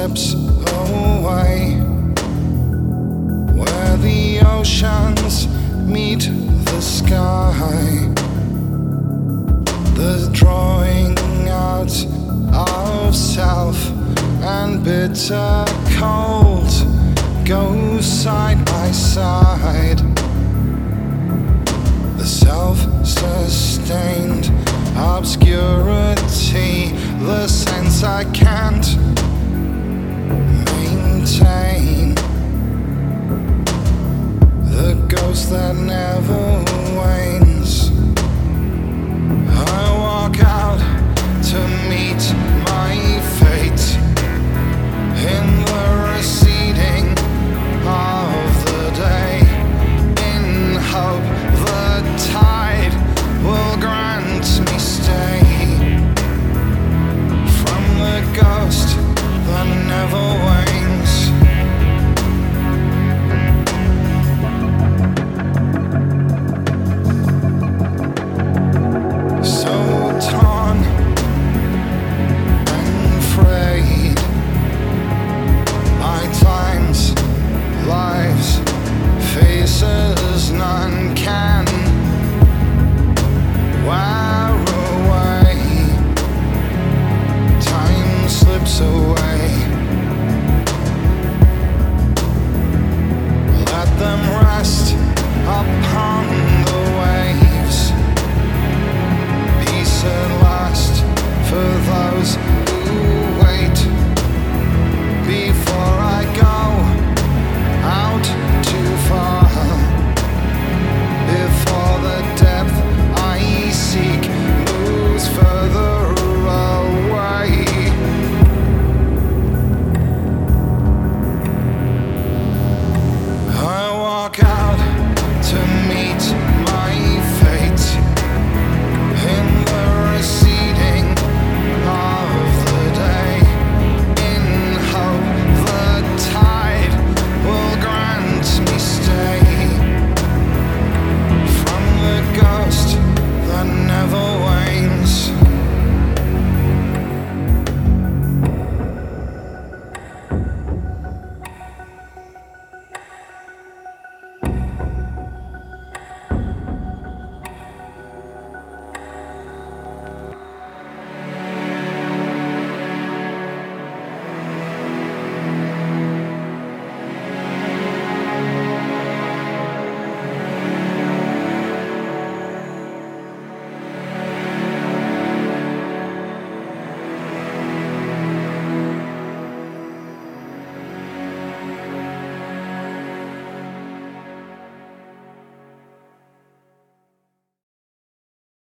slips away, where the oceans meet the sky. The drawing out of self and bitter cold go side by side. The self-sustained obscurity, the sense I can't maintain, the ghost that never wanes. I walk out to meet my fate in the receding of the day, in hope the tide will grant me stay from the ghost that never wanes. So torn and frayed by time's lives, faces none can wear away. Time slips away. Let them rest upon the waves. Peace at last for those